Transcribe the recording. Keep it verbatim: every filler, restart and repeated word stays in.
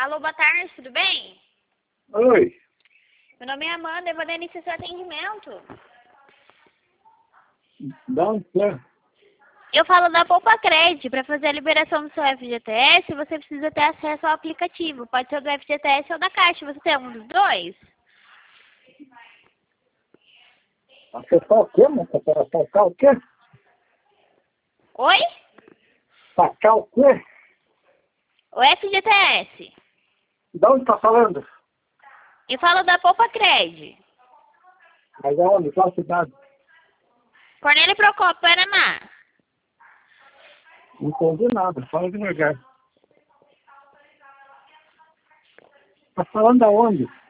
Alô, boa tarde, tudo bem? Oi. Meu nome é Amanda, eu vou dar início ao seu atendimento. Dá um plano. Eu falo da Poupa Cred. Para fazer a liberação do seu F G T S, você precisa ter acesso ao aplicativo. Pode ser o do F G T S ou da Caixa. Você tem um dos dois? Acessar o quê, moça? Para sacar o quê? Oi? Sacar o quê? O F G T S. De onde tá falando? Eu falo da Poupa Cred. Mas é onde? Qual cidade? Cornélio Procópio, Paraná. Não entendi nada. Fala devagar. Tá falando aonde?